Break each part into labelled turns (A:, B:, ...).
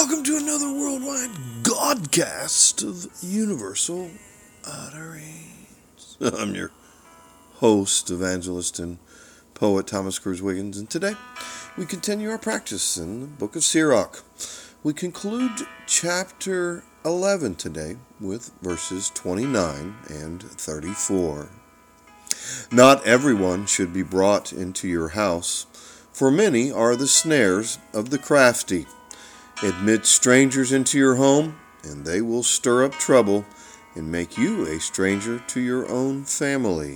A: welcome to another worldwide Godcast of Universal Utterings. I'm your host, evangelist, and poet Thomas Cruz Wiggins, and today we continue our practice in the book of Sirach. We conclude chapter 11 today with verses 29 and 34. Not everyone should be brought into your house, for many are the snares of the crafty. Admit strangers into your home, and they will stir up trouble and make you a stranger to your own family.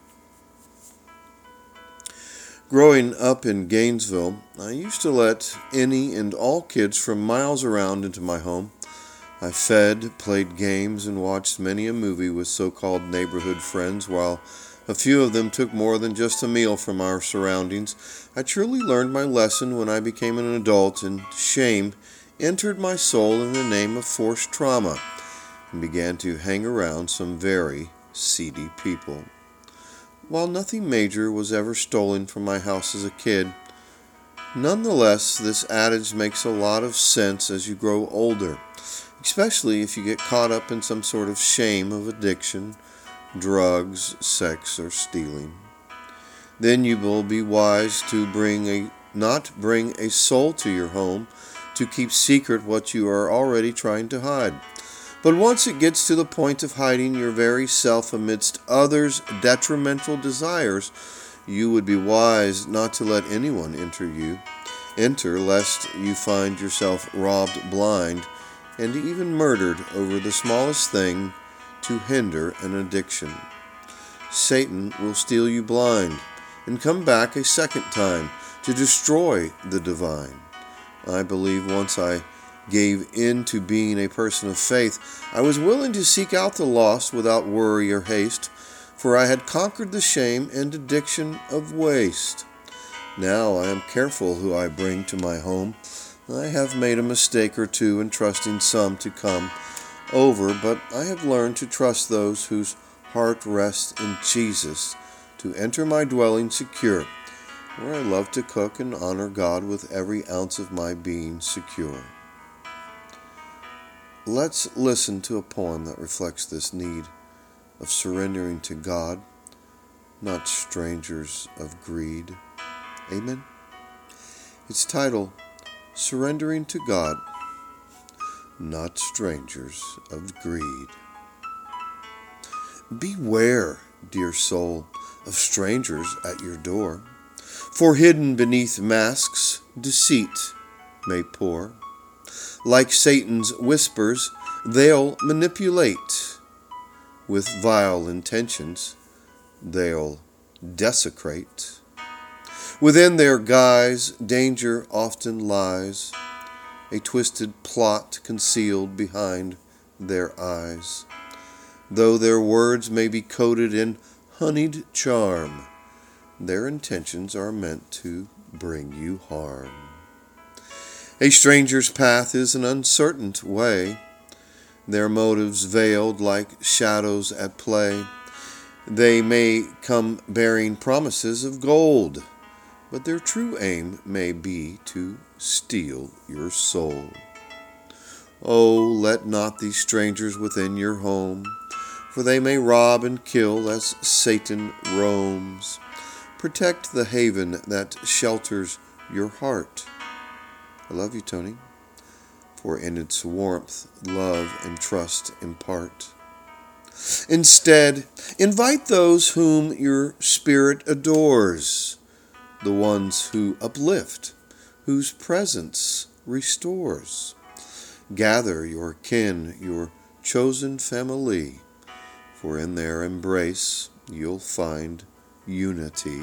A: Growing up in Gainesville, I used to let any and all kids from miles around into my home. I fed, played games, and watched many a movie with so-called neighborhood friends, while a few of them took more than just a meal from our surroundings. I truly learned my lesson when I became an adult, and shame entered my soul in the name of forced trauma, and began to hang around some very seedy people. While nothing major was ever stolen from my house as a kid, nonetheless, this adage makes a lot of sense as you grow older, especially if you get caught up in some sort of shame of addiction, drugs, sex, or stealing. Then you will be wise to not bring a soul to your home to keep secret what you are already trying to hide. But once it gets to the point of hiding your very self amidst others' detrimental desires, you would be wise not to let anyone enter lest you find yourself robbed blind and even murdered over the smallest thing to hinder an addiction. Satan will steal you blind and come back a second time to destroy the divine. I believe once I gave in to being a person of faith, I was willing to seek out the lost without worry or haste, for I had conquered the shame and addiction of waste. Now I am careful who I bring to my home. I have made a mistake or two in trusting some to come over, but I have learned to trust those whose heart rests in Jesus to enter my dwelling secure, where I love to cook and honor God with every ounce of my being secure. Let's listen to a poem that reflects this need of surrendering to God, not strangers of greed. Amen. It's titled, Surrendering to God, Not Strangers of Greed. Beware, dear soul, of strangers at your door, for hidden beneath masks deceit may pour. Like Satan's whispers, they'll manipulate. With vile intentions, they'll desecrate. Within their guise, danger often lies, a twisted plot concealed behind their eyes. Though their words may be coated in honeyed charm, their intentions are meant to bring you harm. A stranger's path is an uncertain way, their motives veiled like shadows at play. They may come bearing promises of gold, but their true aim may be to steal your soul. Oh, let not these strangers within your home, for they may rob and kill as Satan roams. Protect the haven that shelters your heart. I love you, Tony, for in its warmth, love and trust impart. Instead, invite those whom your spirit adores, the ones who uplift, whose presence restores. Gather your kin, your chosen family, for in their embrace you'll find unity.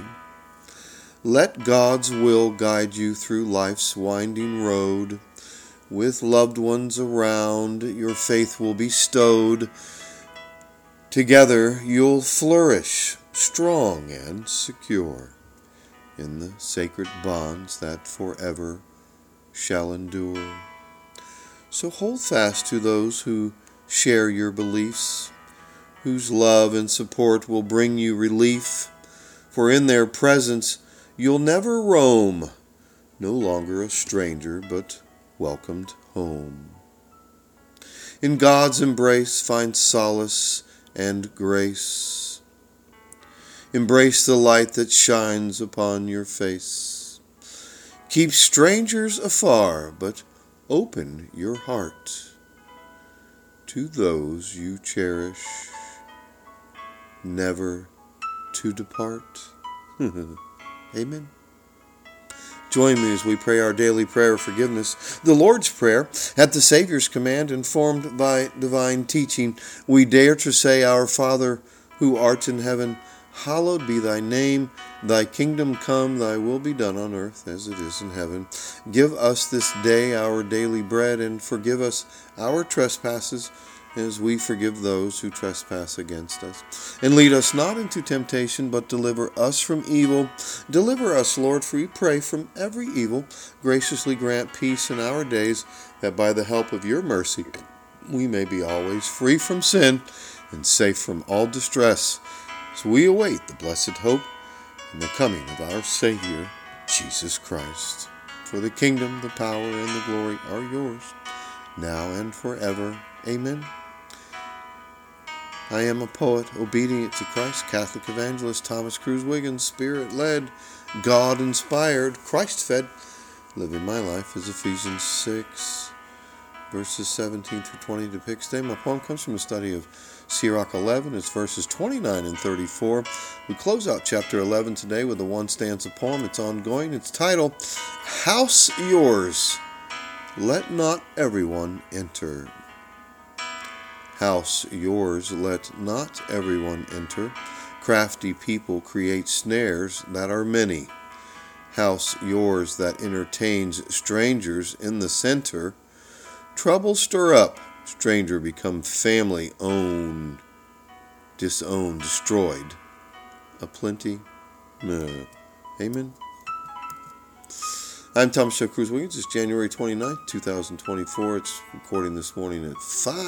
A: Let God's will guide you through life's winding road. With loved ones around, your faith will be stowed. Together you'll flourish, strong and secure, in the sacred bonds that forever shall endure. So hold fast to those who share your beliefs, whose love and support will bring you relief, for in their presence you'll never roam, no longer a stranger, but welcomed home. In God's embrace find solace and grace. Embrace the light that shines upon your face. Keep strangers afar, but open your heart to those you cherish, never to depart. Amen. Join me as we pray our daily prayer of forgiveness, the Lord's Prayer. At the Savior's command, informed by divine teaching, we dare to say, Our Father, who art in heaven, hallowed be thy name. Thy kingdom come, thy will be done on earth as it is in heaven. Give us this day our daily bread, and forgive us our trespasses, as we forgive those who trespass against us. And lead us not into temptation, but deliver us from evil. Deliver us, Lord, for we pray, from every evil. Graciously grant peace in our days, that by the help of your mercy we may be always free from sin and safe from all distress, as we await the blessed hope and the coming of our Savior, Jesus Christ. For the kingdom, the power, and the glory are yours, now and forever. Amen. I am a poet, obedient to Christ, Catholic evangelist Thomas Cruz Wiggins, Spirit-led, God-inspired, Christ-fed, living my life as Ephesians 6, verses 17 through 20 depicts. Today my poem comes from a study of Sirach 11. It's verses 29 and 34. We close out chapter 11 today with a one-stanza poem. It's ongoing. It's titled, House Yours, Let Not Everyone Enter. House yours, let not everyone enter. Crafty people create snares that are many. House yours that entertains strangers in the center. Trouble stir up, stranger become family owned. Disowned, destroyed. Aplenty. Amen. I'm Thomas J. Cruz Wiggins. It's January 29th, 2024. It's recording this morning at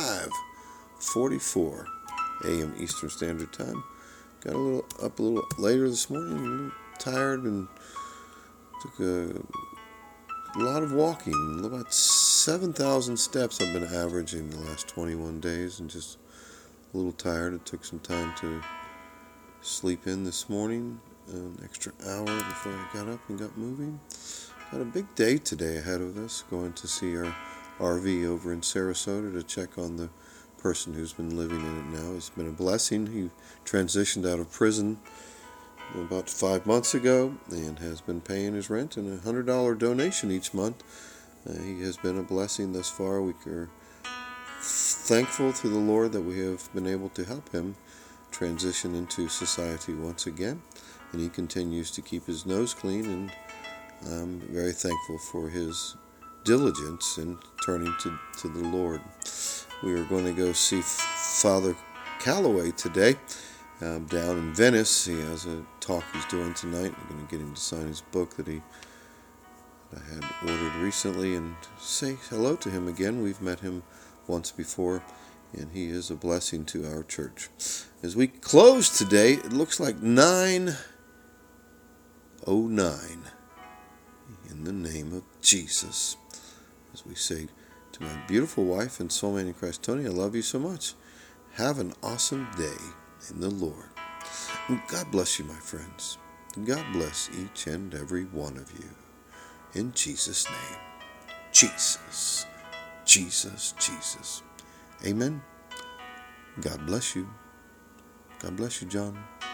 A: 5:44 a.m. Eastern Standard Time. Got up a little later this morning, a little tired, and took a lot of walking. About 7,000 steps I've been averaging the last 21 days, and just a little tired. It took some time to sleep in this morning, an extra hour before I got up and got moving. Got a big day today ahead of us, going to see our RV over in Sarasota to check on the person who's been living in it now. It's been a blessing. He transitioned out of prison about 5 months ago and has been paying his rent and a $100 donation each month. He has been a blessing thus far. We are thankful to the Lord that we have been able to help him transition into society once again, and he continues to keep his nose clean, and I'm very thankful for his diligence in turning to the Lord. We are going to go see Father Calloway today down in Venice. He has a talk he's doing tonight. I'm going to get him to sign his book that I had ordered recently, and say hello to him again. We've met him once before, and he is a blessing to our church. As we close today, it looks like 9:09 in the name of Jesus. As we say to my beautiful wife and soulmate in Christ, Tony, I love you so much. Have an awesome day in the Lord. And God bless you, my friends. God bless each and every one of you. In Jesus' name. Jesus. Jesus. Jesus. Amen. God bless you. God bless you, John.